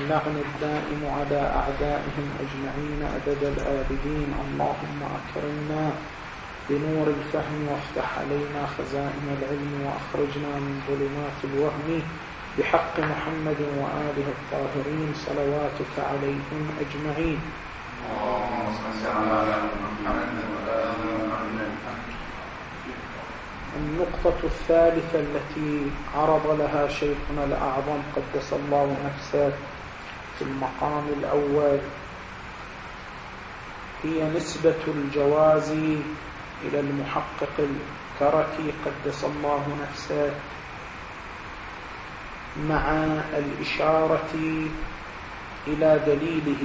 واللعن الدائم على أعدائهم أجمعين أبد الآبدين. اللهم أكرمنا بنور الفهم وافتح علينا خزائن العلم وأخرجنا من ظلمات الوهم بحق محمد وآله الطاهرين صلواتك عليهم أجمعين. النقطة الثالثة التي عرض لها شيخنا الأعظم قدس الله نفسه في المقام الأول هي نسبة الجواز إلى المحقق الكركي قدس الله نفسه مع الإشارة إلى دليله،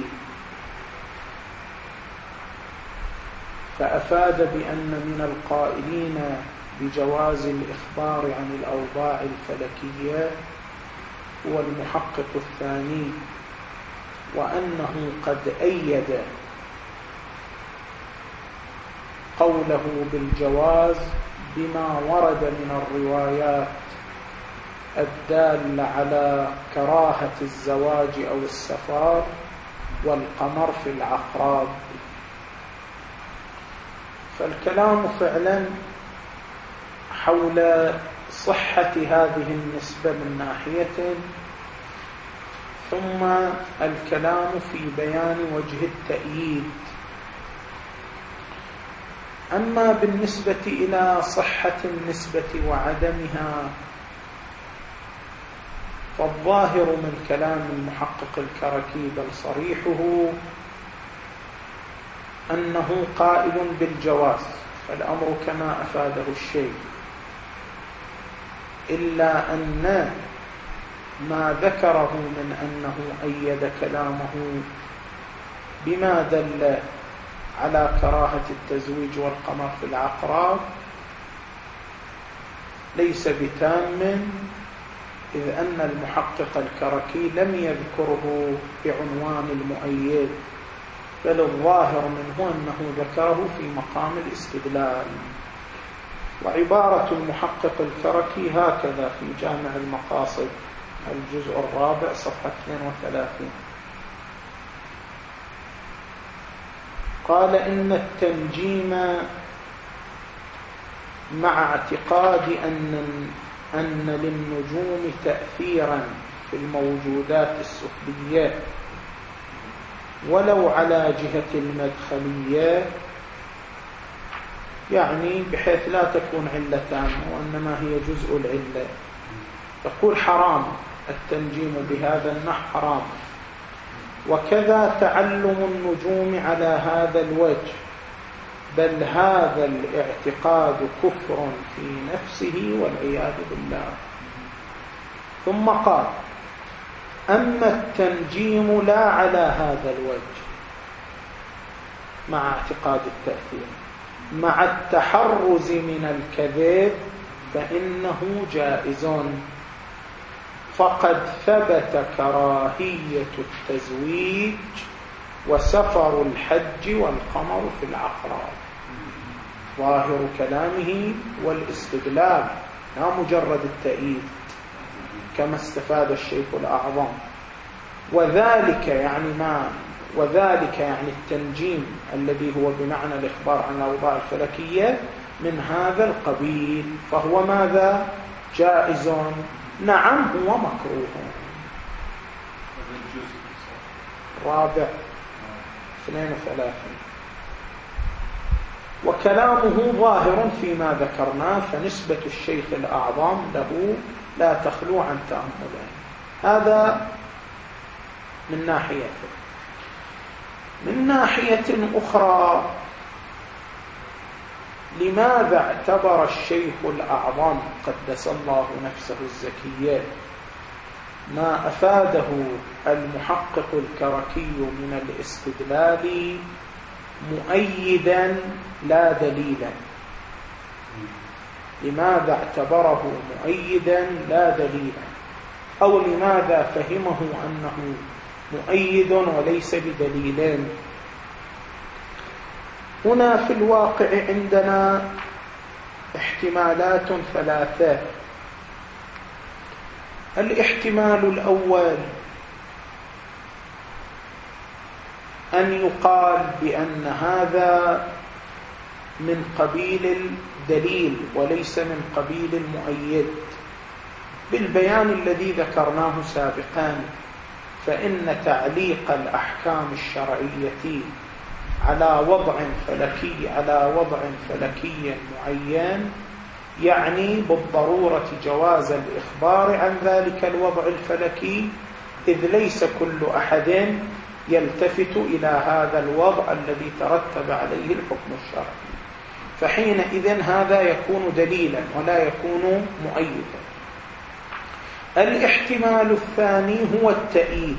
فأفاد بأن من القائلين بجواز الإخبار عن الأوضاع الفلكية هو المحقق الثاني، وأنه قد أيد قوله بالجواز بما ورد من الروايات الدالة على كراهة الزواج أو السفر والقمر في العقرب. فالكلام فعلا حول صحة هذه النسبة من ناحية، ثم الكلام في بيان وجه التأييد. أما بالنسبة إلى صحة النسبة وعدمها، فالظاهر من كلام المحقق الكركي بل صريحه أنه قائل بالجواز، فالأمر كما أفاده الشيخ، إلا أن ما ذكره من أنه أيد كلامه بما دل على كراهة التزويج والقمر في العقرب ليس بتام، إذ أن المحقق الكركي لم يذكره بعنوان المؤيد، بل الظاهر منه أنه ذكره في مقام الاستدلال. وعبارة المحقق الكركي هكذا في جامع المقاصد الجزء الرابع صفحة 32: قال إن التنجيم مع اعتقاد أن للنجوم تأثيرا في الموجودات السفلية ولو على جهة المدخلية، يعني بحيث لا تكون علتان وإنما هي جزء العلة، يقول حرام التنجيم بهذا النحو حرام. وكذا تعلم النجوم على هذا الوجه، بل هذا الاعتقاد كفر في نفسه والعياذ بالله. ثم قال: أما التنجيم لا على هذا الوجه مع اعتقاد التأثير مع التحرز من الكذب فإنه جائز، فقد ثبت كراهية التزويج وسفر الحج والقمر في العقرب. ظاهر كلامه والاستدلال لا مجرد التأييد كما استفاد الشيخ الأعظم. وذلك يعني التنجيم الذي هو بمعنى الإخبار عن الأوضاع الفلكية من هذا القبيل، فهو ماذا؟ جائز، نعم هو مكروه. رابع 32. وكلامه ظاهر فيما ذكرناه، فنسبة الشيخ الأعظم له لا تخلو عن تأملين. هذا من ناحيته. من ناحية أخرى، لماذا اعتبر الشيخ الأعظم قدس الله نفسه الزكية ما أفاده المحقق الكركي من الاستدلال مؤيدا لا دليلا؟ لماذا اعتبره مؤيدا لا دليلا؟ أو لماذا فهمه أنه مؤيد وليس بدليلين؟ هنا في الواقع عندنا احتمالات ثلاثة. الاحتمال الأول أن يقال بأن هذا من قبيل الدليل وليس من قبيل المؤيد بالبيان الذي ذكرناه سابقا، فإن تعليق الأحكام الشرعية على وضع فلكي معين يعني بالضرورة جواز الإخبار عن ذلك الوضع الفلكي، إذ ليس كل أحد يلتفت إلى هذا الوضع الذي ترتب عليه الحكم الشرعي، فحينئذ هذا يكون دليلا ولا يكون مؤيدا. الاحتمال الثاني هو التأييد.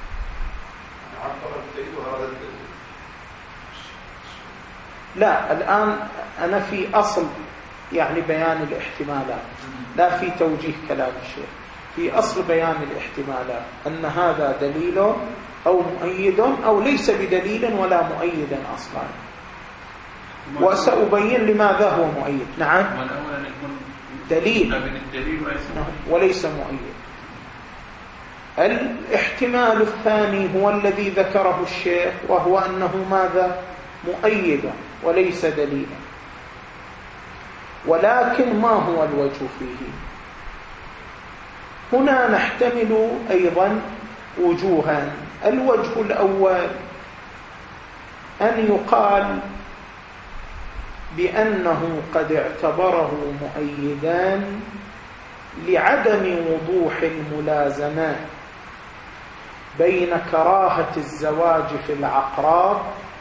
لا، الآن أنا في أصل يعني بيان الاحتمالات، لا في توجيه كلام الشيخ، في أصل بيان الاحتمالات أن هذا دليل أو مؤيد أو ليس بدليل ولا مؤيد أصلا، وسأبين لماذا هو مؤيد. نعم، دليل وليس مؤيد. الاحتمال الثاني هو الذي ذكره الشيخ، وهو أنه ماذا؟ مؤيد وليس دليلا. ولكن ما هو الوجه فيه؟ هنا نحتمل أيضا وجوها. الوجه الأول أن يقال بأنه قد اعتبره مؤيدا لعدم وضوح الملازمة بين كراهة الزواج في العقراب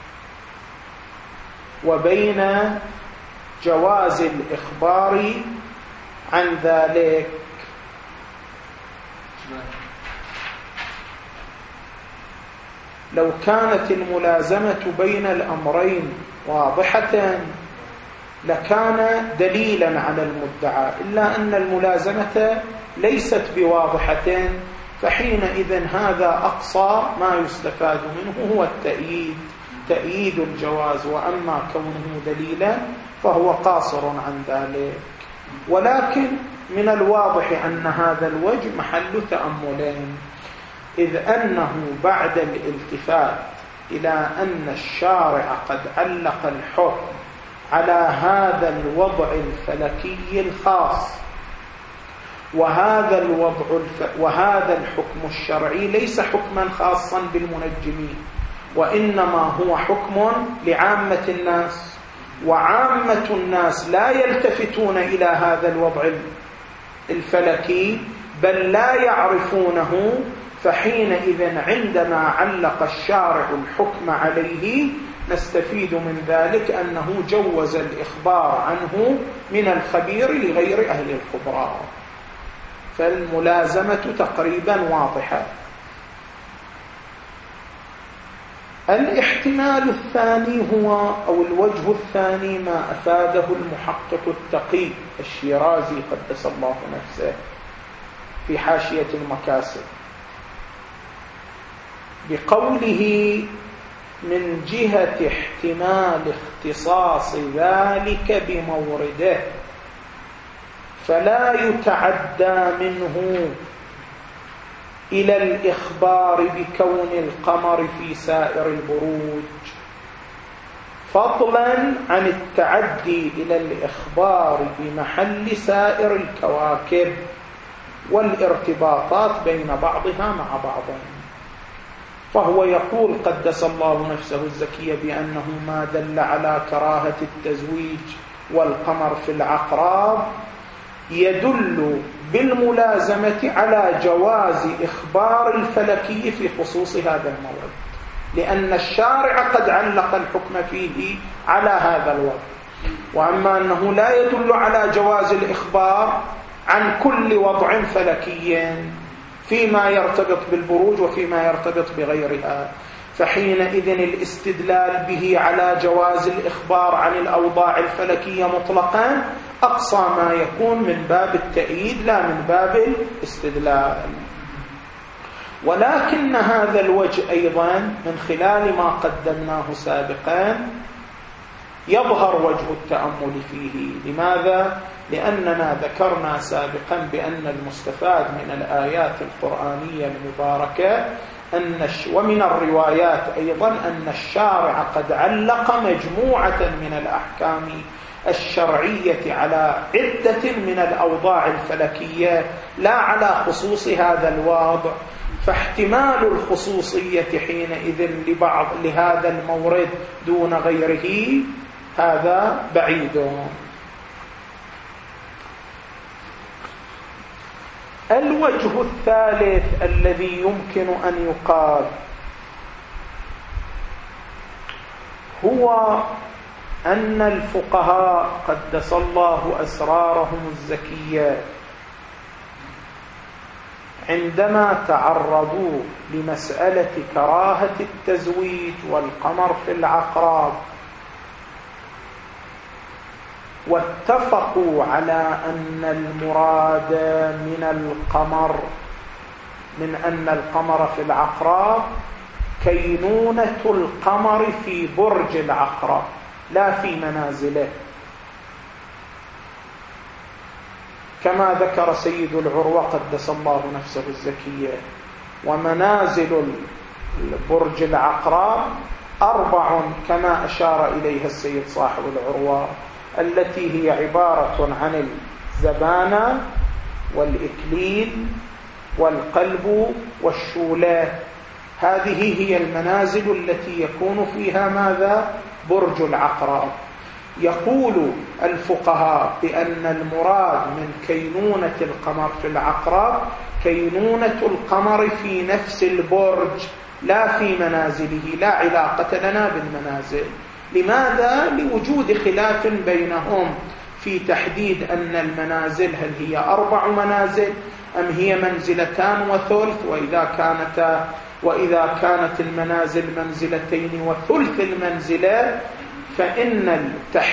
وبين جواز الإخبار عن ذلك. لو كانت الملازمة بين الأمرين واضحة لكان دليلا على المدعى، إلا أن الملازمة ليست بواضحة، فحينئذ هذا أقصى ما يستفاد منه هو تأييد الجواز، وأما كونه دليلا فهو قاصر عن ذلك. ولكن من الواضح أن هذا الوجه محل تأملين، إذ أنه بعد الالتفات إلى أن الشارع قد علق الحكم على هذا الوضع الفلكي الخاص، وهذا الحكم الشرعي ليس حكما خاصا بالمنجمين، وإنما هو حكم لعامة الناس، وعامة الناس لا يلتفتون إلى هذا الوضع الفلكي بل لا يعرفونه، فحينئذ عندما علق الشارع الحكم عليه نستفيد من ذلك أنه جوز الإخبار عنه من الخبير لغير أهل الخبراء، فالملازمة تقريبا واضحة. الاحتمال الثاني هو أو الوجه الثاني ما أفاده المحقق التقي الشيرازي قدس الله نفسه في حاشية المكاسب بقوله: من جهة احتمال اختصاص ذلك بمورده فلا يتعدى منه إلى الإخبار بكون القمر في سائر البروج، فضلا عن التعدي إلى الإخبار بمحل سائر الكواكب والارتباطات بين بعضها مع بعض. فهو يقول قدس الله نفسه الزكية بأنه ما دل على كراهة التزويج والقمر في العقراب يدل بالملازمة على جواز إخبار الفلكي في خصوص هذا الموعد، لأن الشارع قد علق الحكم فيه على هذا الوضع. وأما أنه لا يدل على جواز الإخبار عن كل وضع فلكي فيما يرتبط بالبروج وفيما يرتبط بغيرها، فحينئذ الاستدلال به على جواز الإخبار عن الأوضاع الفلكية مطلقا أقصى ما يكون من باب التأييد لا من باب الاستدلال. ولكن هذا الوجه أيضا من خلال ما قدمناه سابقا يظهر وجه التأمل فيه. لماذا؟ لأننا ذكرنا سابقا بأن المستفاد من الآيات القرآنية المباركة ومن الروايات أيضا أن الشارع قد علق مجموعة من الأحكام الشرعية على عدة من الأوضاع الفلكية لا على خصوص هذا الوضع، فاحتمال الخصوصية حينئذ لهذا المورد دون غيره هذا بعيد. الوجه الثالث الذي يمكن أن يقال هو أن الفقهاء قدس الله أسرارهم الزكية عندما تعرضوا لمسألة كراهة التزويج والقمر في العقرب واتفقوا على أن المراد من أن القمر في العقرب كينونة القمر في برج العقرب لا في منازله، كما ذكر سيد العروة قدس الله نفسه الزكية: ومنازل برج العقرب 4 كما أشار إليها السيد صاحب العروة، التي هي عبارة عن الزبانة والإكليل والقلب والشولة. هذه هي المنازل التي يكون فيها ماذا؟ برج العقرب. يقول الفقهاء بأن المراد من كينونة القمر في العقرب كينونة القمر في نفس البرج لا في منازله، لا علاقة لنا بالمنازل. لماذا؟ لوجود خلاف بينهم في تحديد أن المنازل هل هي 4 منازل أم هي 2 منزلة وثلث، وإذا كانت المنازل 2 وثلث المنزلة فإن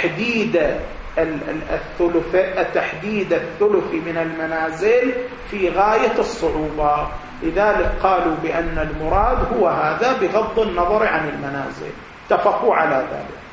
تحديد الثلث من المنازل في غاية الصعوبة، لذلك قالوا بأن المراد هو هذا بغض النظر عن المنازل، اتفقوا على ذلك.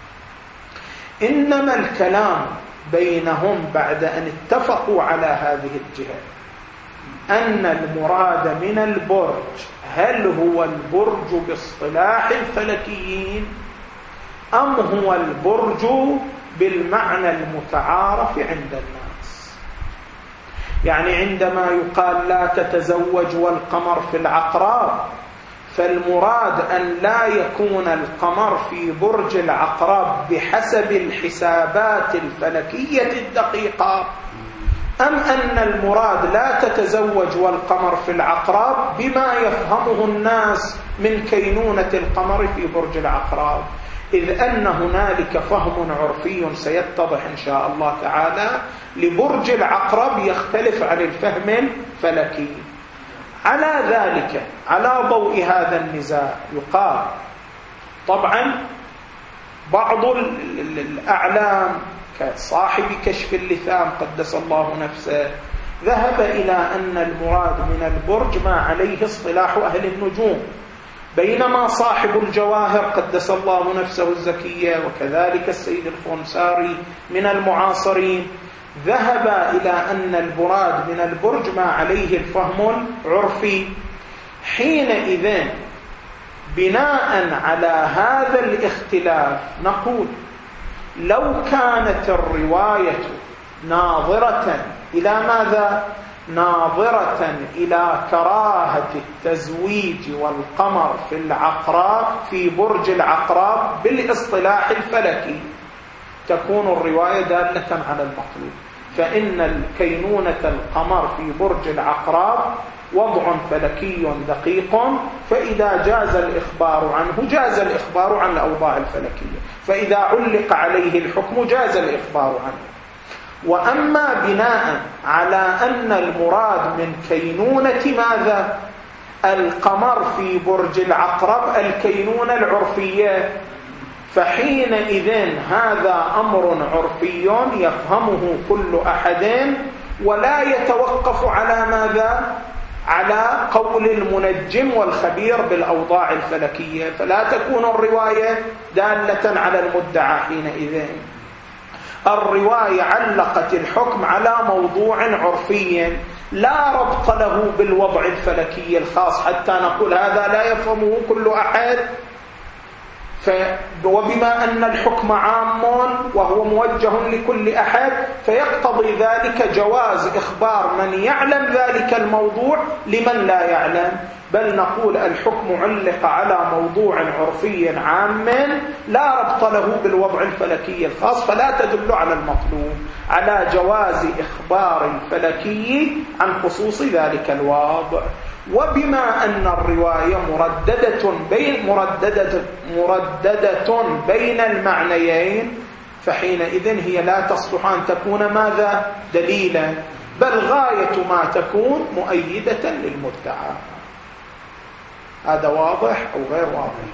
إنما الكلام بينهم بعد أن اتفقوا على هذه الجهة أن المراد من البرج هل هو البرج باصطلاح الفلكيين أم هو البرج بالمعنى المتعارف عند الناس. يعني عندما يقال لا تتزوج والقمر في العقرب، فالمراد أن لا يكون القمر في برج العقرب بحسب الحسابات الفلكية الدقيقة، أم أن المراد لا تتزوج والقمر في العقرب بما يفهمه الناس من كينونة القمر في برج العقرب، إذ أن هنالك فهم عرفي سيتضح إن شاء الله تعالى لبرج العقرب يختلف عن الفهم الفلكي. على ذلك، على ضوء هذا النزاع، يقال طبعا بعض الأعلام كصاحب كشف اللثام قدس الله نفسه ذهب إلى أن المراد من البرج ما عليه اصطلاح أهل النجوم، بينما صاحب الجواهر قدس الله نفسه الزكية وكذلك السيد الخنساري من المعاصرين ذهب إلى أن المراد من البرج ما عليه الفهم العرفي. حينئذ بناء على هذا الاختلاف نقول لو كانت الرواية ناظرة إلى ماذا؟ ناظرة إلى كراهة التزويج والقمر في العقرب في برج العقرب بالاصطلاح الفلكي تكون الرواية دالة على المطلوب، فإن كينونة القمر في برج العقرب وضع فلكي دقيق، فإذا جاز الإخبار عنه جاز الإخبار عن الأوضاع الفلكية، فإذا علق عليه الحكم جاز الإخبار عنه. وأما بناء على أن المراد من كينونة ماذا؟ القمر في برج العقرب الكينونة العرفية، فحينئذ هذا أمر عرفي يفهمه كل أحد ولا يتوقف على ماذا؟ على قول المنجم والخبير بالأوضاع الفلكية، فلا تكون الرواية دالة على المدعى حينئذ. الرواية علقت الحكم على موضوع عرفي لا ربط له بالوضع الفلكي الخاص حتى نقول هذا لا يفهمه كل أحد، وبما أن الحكم عام وهو موجه لكل أحد فيقتضي ذلك جواز إخبار من يعلم ذلك الموضوع لمن لا يعلم، بل نقول الحكم علق على موضوع عرفي عام لا ربط له بالوضع الفلكي الخاص، فلا تدل على المطلوب على جواز إخبار الفلكي عن خصوص ذلك الوضع. وبما أن الرواية مرددة بين المعنيين فحينئذ هي لا تصلح أن تكون ماذا؟ دليلا، بل غاية ما تكون مؤيدة للمدعى. هذا واضح أو غير واضح؟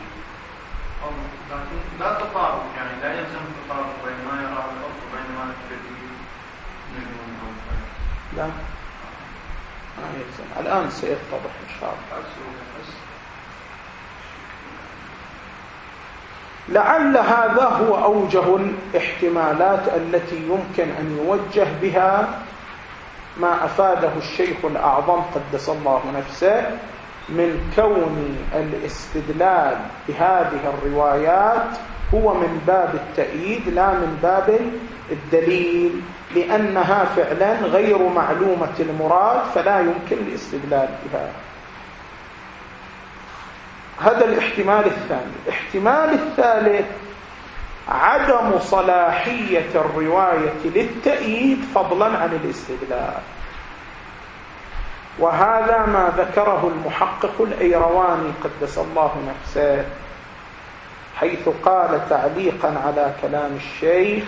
لا تطابق، يعني لا يلزم التطابق بين ما يراه الأرض وبين ما الدليل. لا ما يلزم، الآن سيتضح إن شاء الله. لعل هذا هو أوجه الاحتمالات التي يمكن أن يوجه بها ما أفاده الشيخ الأعظم قدس الله نفسه من كون الاستدلال بهذه الروايات هو من باب التأييد لا من باب الدليل، لأنها فعلا غير معلومة المراد فلا يمكن الاستدلال بها. هذا الاحتمال الثاني. الاحتمال الثالث عدم صلاحية الرواية للتأييد فضلا عن الاستدلال، وهذا ما ذكره المحقق الأيرواني قدس الله نفسه، حيث قال تعليقا على كلام الشيخ: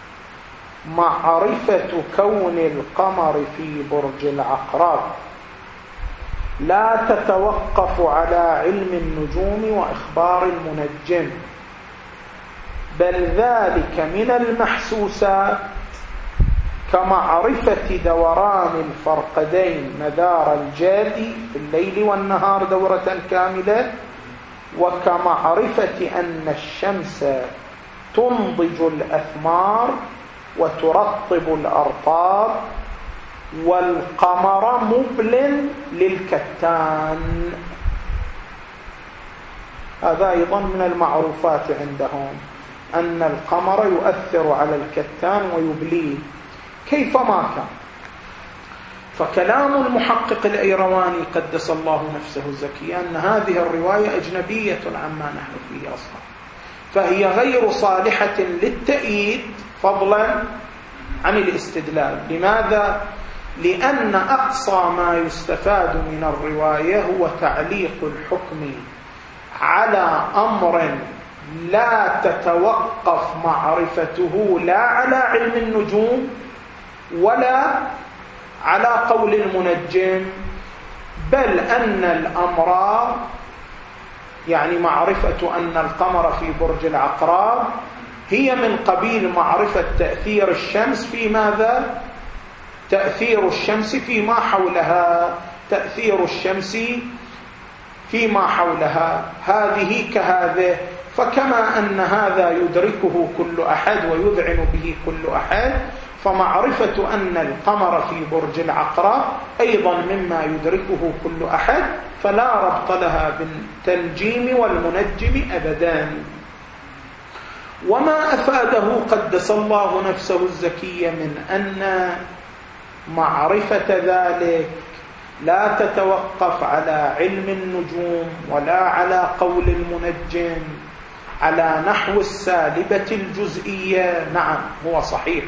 معرفة كون القمر في برج العقرب لا تتوقف على علم النجوم وإخبار المنجم، بل ذلك من المحسوسات كمعرفة دوران الفرقدين مدار الجادي في الليل والنهار دورة كاملة، وكمعرفة أن الشمس تنضج الأثمار وترطب الأرطاب والقمر مبل للكتان. هذا أيضا من المعروفات عندهم أن القمر يؤثر على الكتان ويبليه كيفما كان. فكلام المحقق الأيرواني قدس الله نفسه الزكية أن هذه الرواية أجنبية عما نحن فيه أصلا، فهي غير صالحة للتأييد فضلا عن الاستدلال. لماذا؟ لأن أقصى ما يستفاد من الرواية هو تعليق الحكم على أمر لا تتوقف معرفته لا على علم النجوم ولا على قول المنجم، بل أن الأمر يعني معرفة أن القمر في برج العقرب هي من قبيل معرفة تأثير الشمس في ماذا؟ تأثير الشمس فيما حولها، تأثير الشمس فيما حولها، هذه كهذه. فكما أن هذا يدركه كل أحد ويذعن به كل أحد، فمعرفة أن القمر في برج العقرب أيضا مما يدركه كل أحد، فلا ربط لها بالتنجيم والمنجم أبدا. وما أفاده قدس الله نفسه الزكية من أن معرفة ذلك لا تتوقف على علم النجوم ولا على قول المنجم على نحو السالبة الجزئية، نعم هو صحيح.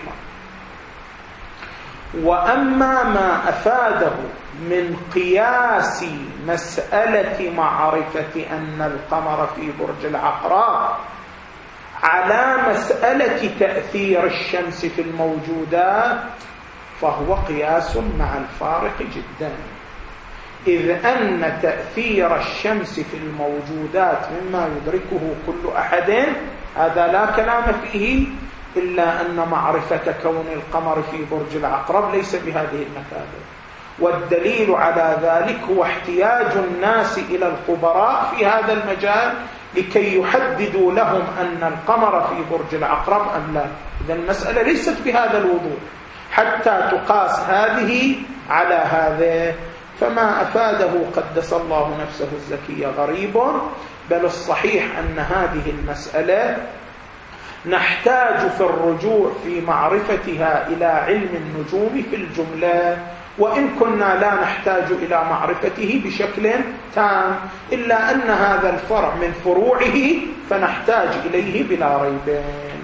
وأما ما أفاده من قياس مسألة معرفة أن القمر في برج العقرب على مسألة تأثير الشمس في الموجودات فهو قياس مع الفارق جدا، إذ أن تأثير الشمس في الموجودات مما يدركه كل أحد، هذا لا كلام فيه، إلا أن معرفة كون القمر في برج العقرب ليس بهذه المثابة. والدليل على ذلك هو احتياج الناس إلى الخبراء في هذا المجال لكي يحددوا لهم أن القمر في برج العقرب أم لا. إذا المسألة ليست بهذا الوضوح حتى تقاس هذه على هذا. فما أفاده قدس الله نفسه الزكية غريب، بل الصحيح أن هذه المسألة نحتاج في الرجوع في معرفتها إلى علم النجوم في الجملة، وإن كنا لا نحتاج إلى معرفته بشكل تام، إلا أن هذا الفرع من فروعه فنحتاج إليه بلا ريب.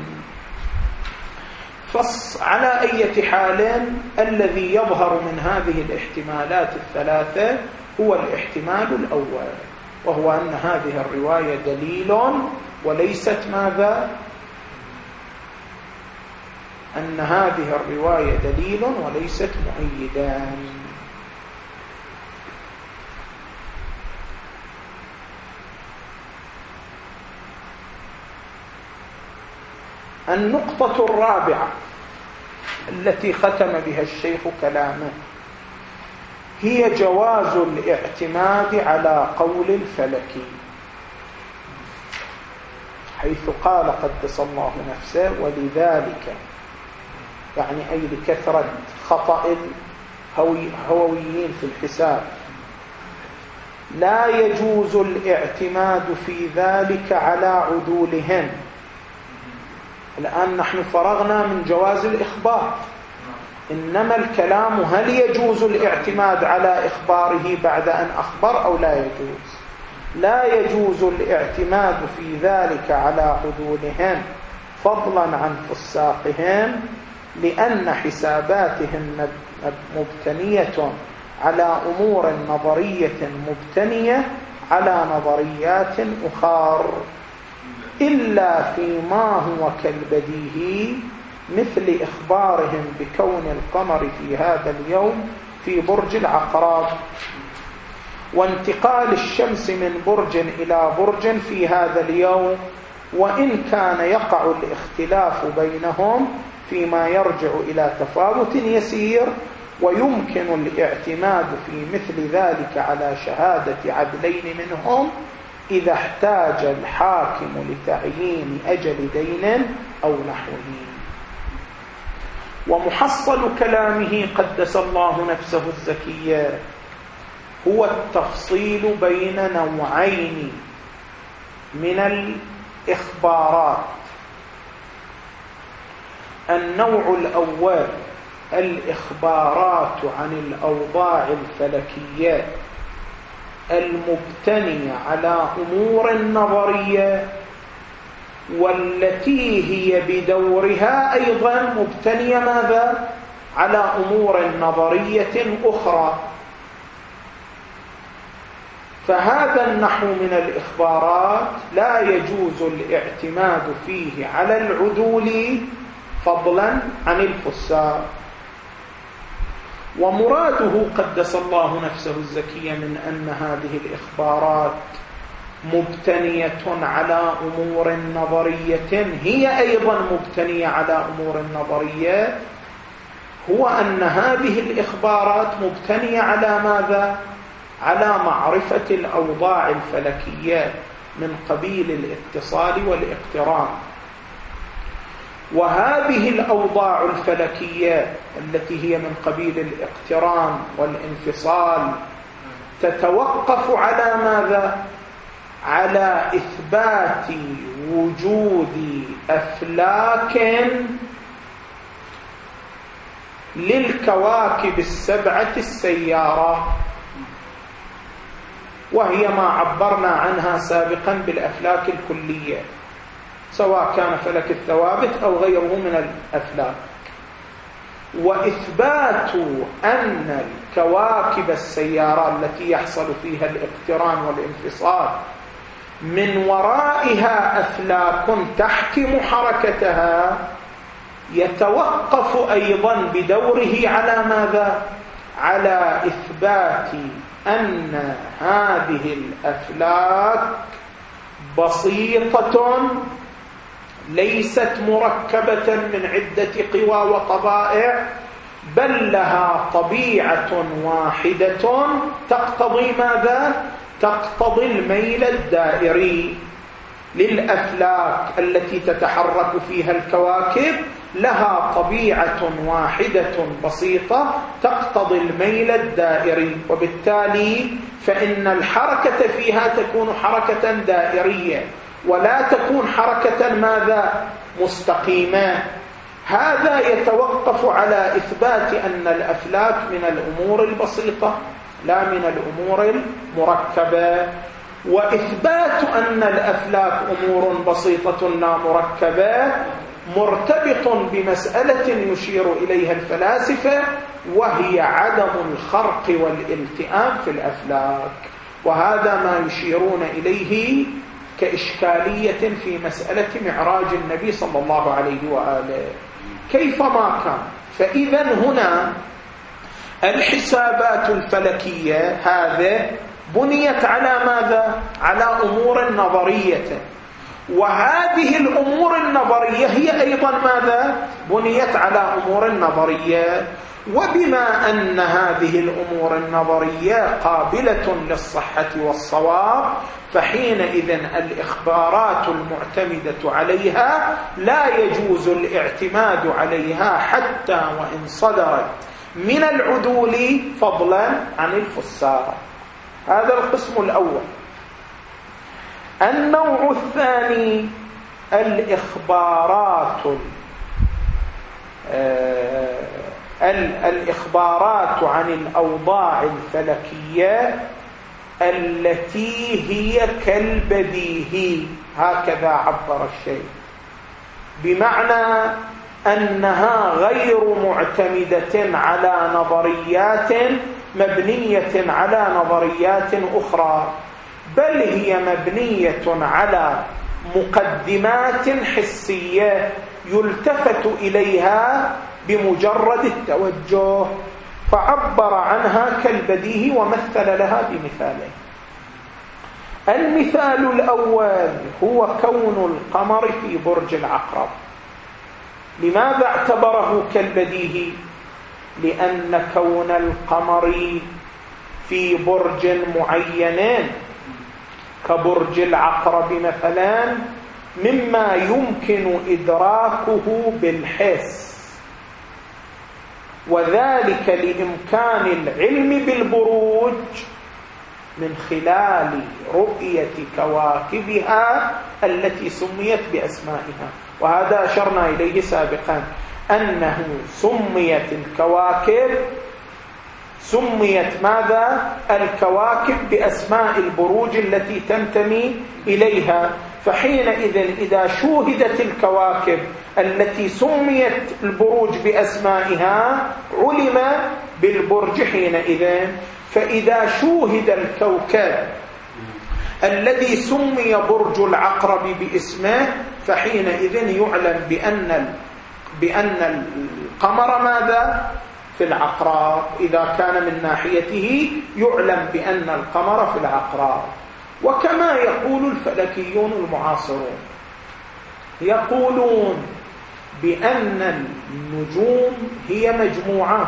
على أي حال الذي يظهر من هذه الاحتمالات الثلاثة هو الاحتمال الأول، وهو أن هذه الرواية دليل وليست ماذا؟ أن هذه الرواية دليل وليست مؤيدا. النقطة الرابعة التي ختم بها الشيخ كلامه هي جواز الاعتماد على قول الفلكي، حيث قال قدس الله نفسه ولذلك، يعني أي لكثرة خطأ الهوويين في الحساب، لا يجوز الاعتماد في ذلك على عدولهم. الآن نحن فرغنا من جواز الإخبار، إنما الكلام هل يجوز الاعتماد على إخباره بعد أن أخبر أو لا يجوز؟ لا يجوز الاعتماد في ذلك على عدولهم فضلا عن فساقهم، لأن حساباتهم مبتنية على أمور نظرية مبتنية على نظريات أخرى، إلا فيما هو كالبديهي مثل إخبارهم بكون القمر في هذا اليوم في برج العقرب، وانتقال الشمس من برج إلى برج في هذا اليوم، وإن كان يقع الاختلاف بينهم فيما يرجع إلى تفاوت يسير، ويمكن الاعتماد في مثل ذلك على شهادة عدلين منهم إذا احتاج الحاكم لتعيين أجل دين أو نحوه. ومحصل كلامه قدس الله نفسه الزكية هو التفصيل بين نوعين من الإخبارات. النوع الأول الإخبارات عن الأوضاع الفلكية المبتنية على أمور نظرية، والتي هي بدورها أيضا مبتنية ماذا؟ على أمور نظرية أخرى. فهذا النحو من الإخبارات لا يجوز الاعتماد فيه على العدول فضلا عن الفساق. ومراده قدس الله نفسه الزكية من أن هذه الإخبارات مبتنية على أمور نظرية هي أيضا مبتنية على أمور نظرية، هو أن هذه الإخبارات مبتنية على ماذا؟ على معرفة الأوضاع الفلكية من قبيل الاتصال والاقتران. وهذه الأوضاع الفلكية التي هي من قبيل الاقتران والانفصال تتوقف على ماذا؟ على إثبات وجود أفلاك للكواكب السبعة السيارة، وهي ما عبرنا عنها سابقا بالأفلاك الكلية، سواء كان فلك الثوابت أو غيره من الأفلاك. وإثبات أن الكواكب السيارة التي يحصل فيها الاقتران والانفصال من ورائها أفلاك تحكم حركتها يتوقف أيضا بدوره على ماذا؟ على إثبات أن هذه الأفلاك بسيطة ليست مركبة من عدة قوى وطبائع، بل لها طبيعة واحدة تقتضي ماذا؟ تقتضي الميل الدائري. للأفلاك التي تتحرك فيها الكواكب لها طبيعة واحدة بسيطة تقتضي الميل الدائري، وبالتالي فإن الحركة فيها تكون حركة دائرية ولا تكون حركة ماذا؟ مستقيمة. هذا يتوقف على إثبات أن الأفلاك من الأمور البسيطة لا من الأمور المركبة، وإثبات أن الأفلاك أمور بسيطة لا مركبة مرتبط بمسألة يشير إليها الفلاسفة، وهي عدم الخرق والالتئام في الأفلاك، وهذا ما يشيرون إليه كإشكالية في مسألة معراج النبي صلى الله عليه وآله كيفما كان. فإذا هنا الحسابات الفلكية هذه بنيت على ماذا؟ على أمور نظرية، وهذه الأمور النظرية هي أيضا ماذا؟ بنيت على أمور نظرية. وبما أن هذه الأمور النظرية قابلة للصحة والصواب، فحينئذ الإخبارات المعتمدة عليها لا يجوز الاعتماد عليها حتى وإن صدرت من العدول فضلا عن الفساق. هذا القسم الأول. النوع الثاني الإخبارات عن الأوضاع الفلكية التي هي كالبديهي، هكذا عبر الشيء، بمعنى أنها غير معتمدة على نظريات مبنية على نظريات أخرى، بل هي مبنية على مقدمات حسية يلتفت إليها بمجرد التوجه، فعبر عنها كالبديهي ومثل لها بمثالين. المثال الأول هو كون القمر في برج العقرب. لماذا اعتبره كالبديهي؟ لأن كون القمر في برج معين كبرج العقرب مثلا مما يمكن إدراكه بالحس، وذلك لإمكان العلم بالبروج من خلال رؤية كواكبها التي سميت بأسمائها. وهذا أشرنا إليه سابقا، أنه سميت الكواكب ماذا؟ الكواكب بأسماء البروج التي تنتمي إليها. فحينئذ إذا شوهدت الكواكب التي سميت البروج بأسمائها علم بالبرج حينئذ. فإذا شوهد الكوكب الذي سمي برج العقرب باسمه فحينئذ يعلم بأن القمر ماذا؟ في العقرب. إذا كان من ناحيته يعلم بأن القمر في العقرب. وكما يقول الفلكيون المعاصرون، يقولون بأن النجوم هي مجموعات،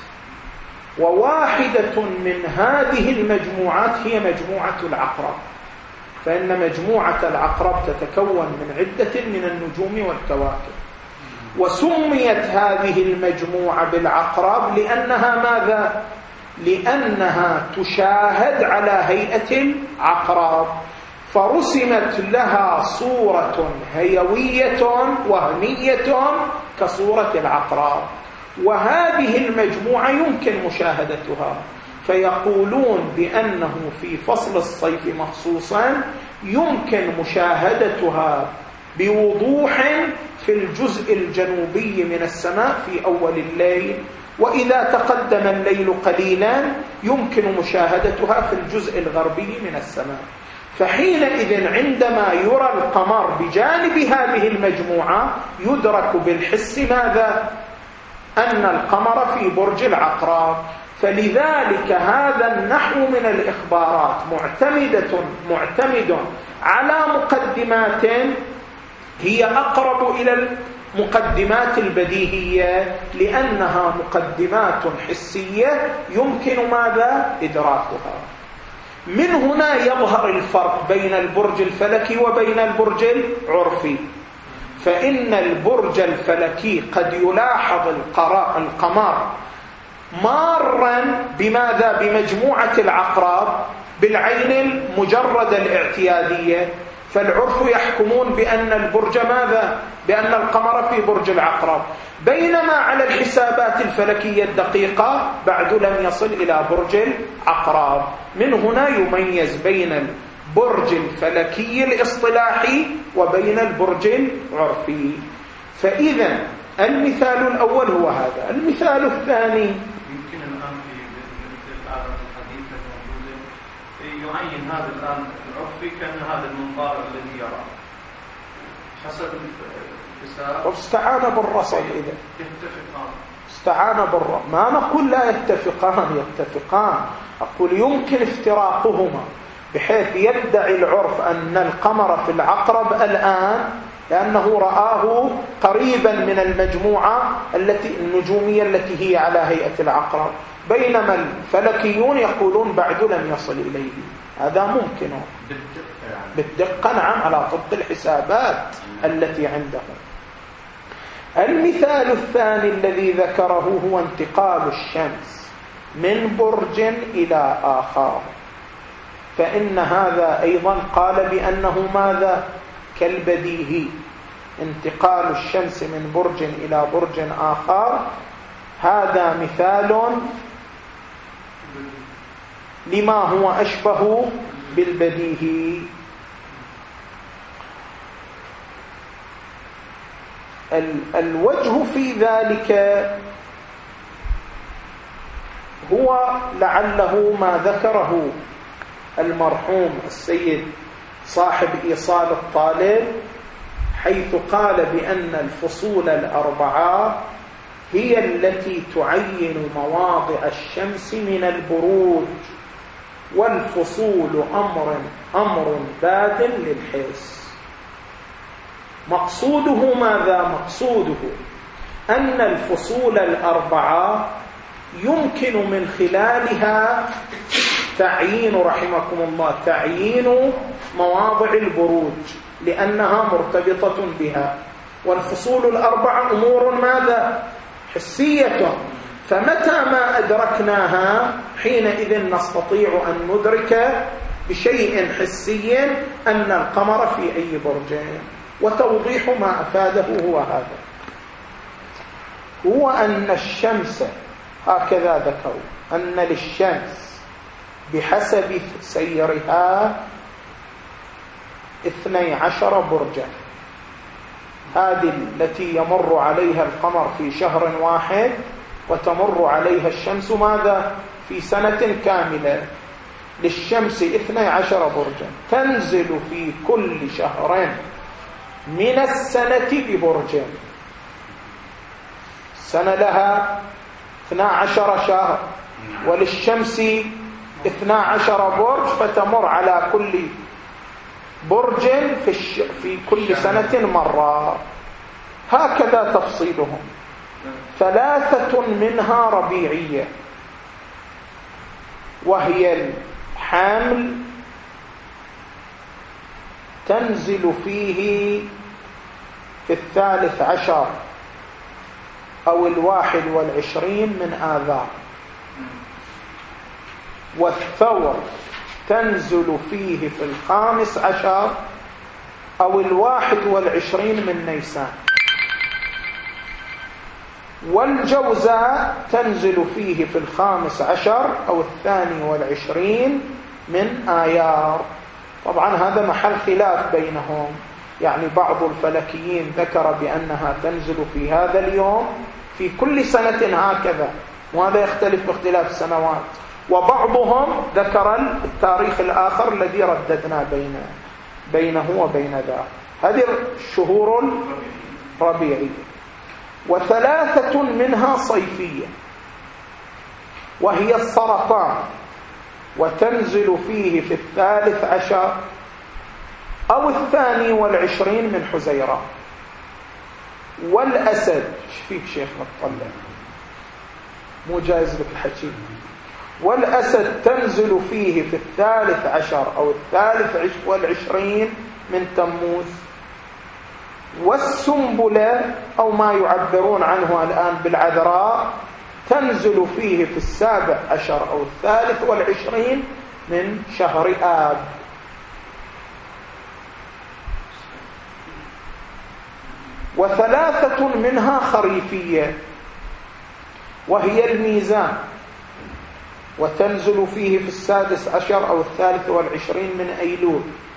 وواحدة من هذه المجموعات هي مجموعة العقرب، فإن مجموعة العقرب تتكون من عدة من النجوم والكواكب، وسميت هذه المجموعة بالعقرب لأنها ماذا؟ لأنها تشاهد على هيئة العقرب، فرسمت لها صورة هيوية وهمية كصورة العقرب، وهذه المجموعة يمكن مشاهدتها. فيقولون بأنه في فصل الصيف مخصوصا يمكن مشاهدتها بوضوح في الجزء الجنوبي من السماء في أول الليل، وإذا تقدم الليل قليلا يمكن مشاهدتها في الجزء الغربي من السماء. فحينئذ عندما يرى القمر بجانب هذه المجموعة يدرك بالحس ماذا؟ أن القمر في برج العقرب. فلذلك هذا النحو من الإخبارات معتمد على مقدمات هي أقرب إلى مقدمات البديهية لأنها مقدمات حسية يمكن ماذا؟ إدراكها. من هنا يظهر الفرق بين البرج الفلكي وبين البرج العرفي. فإن البرج الفلكي قد يلاحظ القمر مارا بماذا؟ بمجموعة العقرب بالعين المجردة الاعتيادية، فالعرف يحكمون بأن البرج ماذا؟ بأن القمر في برج العقرب، بينما على الحسابات الفلكية الدقيقة بعد لم يصل إلى برج العقرب. من هنا يميز بين البرج الفلكي الاصطلاحي وبين البرج العرفي. فإذا المثال الأول هو هذا. المثال الثاني يمكن الآن في الآلة الحديثة الموجودة يعين هذا الآن العرفي كأن هذا المنظار الذي يرى حسب الحساب. استعان بالرصد. إذا يتفقان، استعان بالرصد. ما نقول لا يتفقان، يتفقان. أقول يمكن افتراقهما بحيث يدعي العرف أن القمر في العقرب الآن لأنه رآه قريبا من المجموعة النجومية التي هي على هيئة العقرب، بينما الفلكيون يقولون بعد لم يصل إليه. هذا ممكن بالدقة، نعم، على ضبط الحسابات التي عندهم. المثال الثاني الذي ذكره هو انتقال الشمس من برج إلى آخر، فإن هذا أيضا قال بأنه ماذا؟ كالبديهي. انتقال الشمس من برج إلى برج آخر هذا مثال لما هو أشبه بالبديهي. الوجه في ذلك هو لعله ما ذكره المرحوم السيد صاحب إيصال الطالب، حيث قال بأن الفصول الأربعة هي التي تعين مواضع الشمس من البروج، والفصول أمر باد للحس. مقصوده ماذا؟ مقصوده أن الفصول الأربعة يمكن من خلالها تعيين، رحمكم الله، تعيين مواضع البروج لأنها مرتبطة بها. والفصول الأربعة أمور ماذا؟ حسية. فمتى ما أدركناها حينئذ نستطيع أن ندرك بشيء حسي أن القمر في أي برج. وتوضيح ما أفاده هو هذا، هو أن الشمس هكذا ذكروا أن للشمس بحسب سيرها 12 برجا، هذه التي يمر عليها القمر في شهر واحد وتمر عليها الشمس ماذا؟ في سنة كاملة. للشمس 12 برجا تنزل في كل شهر من السنة ببرج. السنة لها 12 شهر وللشمس 12 برج، فتمر على كل برج في كل سنة مرة. هكذا تفصيلهم. 3 منها ربيعية، وهي الحامل تنزل فيه في 13 أو 21 من آذار، والثور تنزل فيه في 15 أو 21 من نيسان، والجوزاء تنزل فيه في 15 أو 22 من آيار. طبعا هذا محل خلاف بينهم، يعني بعض الفلكيين ذكر بأنها تنزل في هذا اليوم في كل سنة هكذا، وهذا يختلف باختلاف السنوات، وبعضهم ذكر التاريخ الآخر الذي رددنا بينه وبين ذا. هذه الشهور الربيعية. 3 منها صيفية، وهي السرطان، وتنزل فيه في 13 أو 22 من حزيران، والأسد. ايش فيك شيخ مطلع؟ مو جايز لك الحكي. والأسد تنزل فيه في 13 أو 23 من تموز. والسنبلة أو ما يعبرون عنه الآن بالعذراء تنزل فيه في 17 أو 23 من شهر آب. وثلاثة منها خريفية وهي الميزان، وتنزل فيه في 16 أو 23 من أيلول.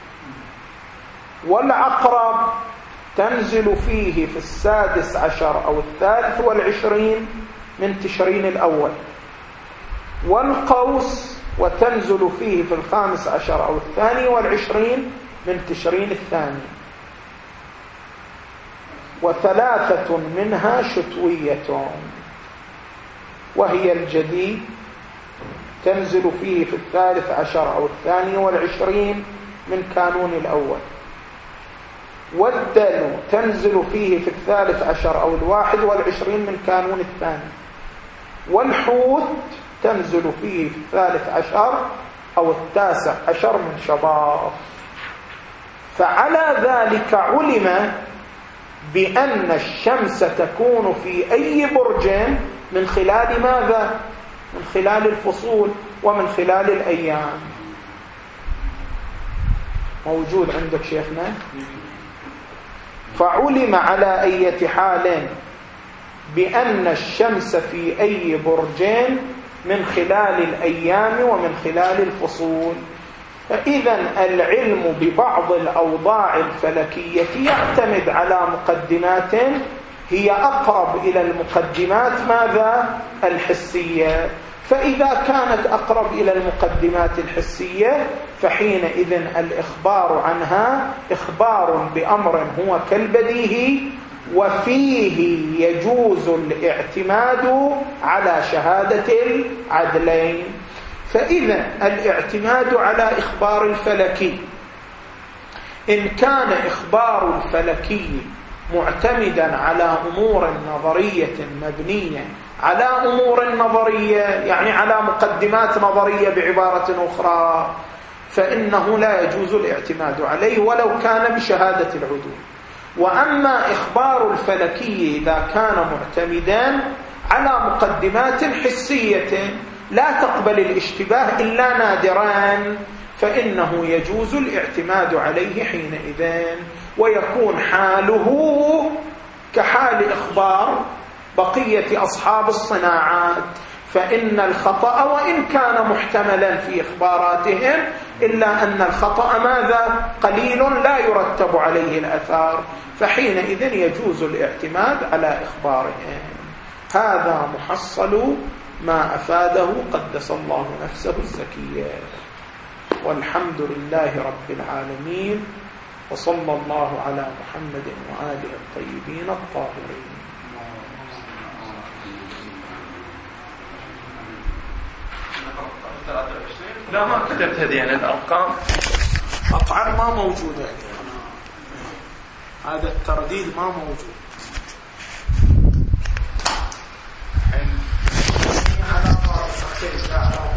والعقرب تنزل فيه في 16 أو 23 من تشرين الأول. والقوس وتنزل فيه في 15 أو 22 من تشرين الثاني. وثلاثة منها شتوية وهي الجدي تنزل فيه في 13 أو 22 من كانون الأول. والدلو تنزل فيه في 13 أو 21 من كانون الثاني. والحوت تنزل فيه في 13 أو 19 من شباط. فعلى ذلك علم بأن الشمس تكون في أي برج من خلال ماذا؟ من خلال الفصول ومن خلال الأيام. موجود عندك شيخنا؟ فعلم على أي حال بأن الشمس في أي برجين من خلال الأيام ومن خلال الفصول. فإذا العلم ببعض الأوضاع الفلكية يعتمد على مقدمات هي أقرب إلى المقدمات ماذا؟ الحسية. فإذا كانت أقرب إلى المقدمات الحسية فحينئذ الإخبار عنها إخبار بأمر هو كالبديهي، وفيه يجوز الاعتماد على شهادة العدلين. فإذا الاعتماد على إخبار الفلكي إن كان إخبار الفلكي معتمدا على أمور نظرية مبنية على أمور نظرية، يعني على مقدمات نظرية بعبارة أخرى، فإنه لا يجوز الاعتماد عليه ولو كان بشهادة العدول. وأما إخبار الفلكي إذا كان معتمدا على مقدمات حسية لا تقبل الاشتباه إلا نادرا فإنه يجوز الاعتماد عليه حينئذ، ويكون حاله كحال إخبار بقية أصحاب الصناعات. فإن الخطأ وإن كان محتملا في إخباراتهم إلا أن الخطأ ماذا؟ قليل لا يرتب عليه الأثار، فحينئذ يجوز الاعتماد على إخبارهم. هذا محصل ما أفاده قدس الله نفسه الزكية. والحمد لله رب العالمين، وصلى الله على محمد وآله الطيبين الطاهرين. لا ما كتبت هذه يعني الأرقام أطعار ما موجودة، هذا الترديد ما موجود. على